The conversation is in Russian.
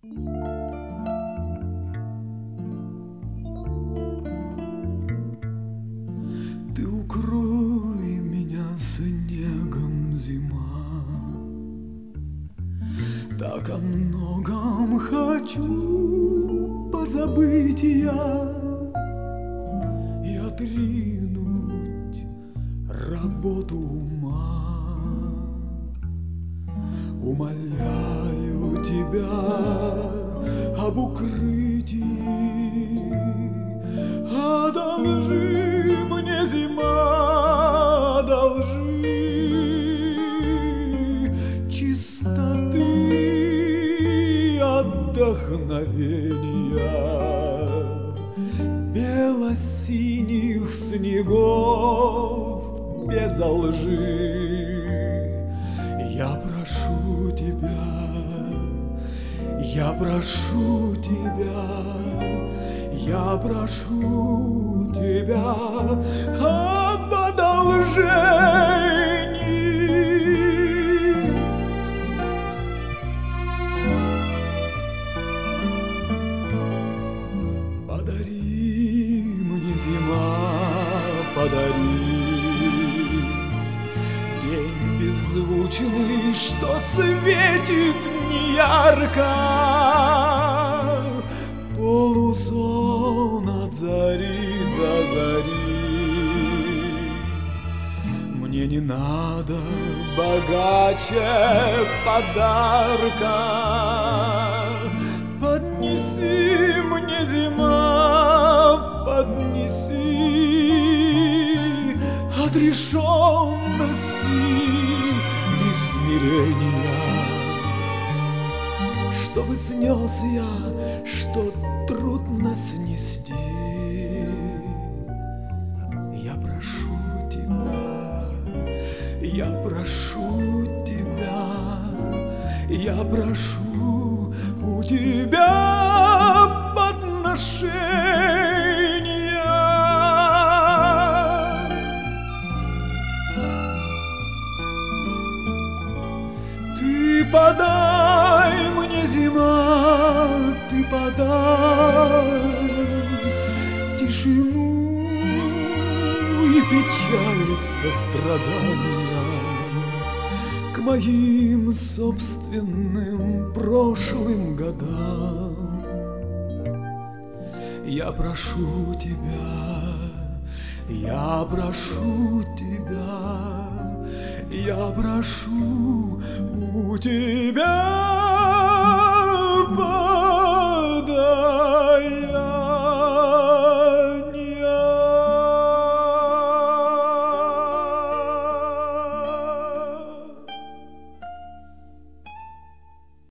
Ты укрой меня снегом, зима. Так о многом хочу позабыть я и отринуть работу ума. Умоляю тебя об укрытии, одолжи мне, зима, одолжи чистоты, отдохновения, бело-синих снегов без лжи. Я прошу тебя, я прошу тебя, я прошу тебя об одолжении. Подари мне, зима, подари день беззвучный, что светит неярко, полусон от зари до зари. Мне не надо богаче подарка. Поднеси мне, зима, поднеси отрешенности и смирения, чтобы снес я, что трудно снести. Я прошу тебя, я прошу тебя, я прошу у тебя подношения. Ты подай мне, зима, ты подай тишину и печаль сострадания к моим собственным прошлым годам. Я прошу тебя, я прошу тебя, я прошу у тебя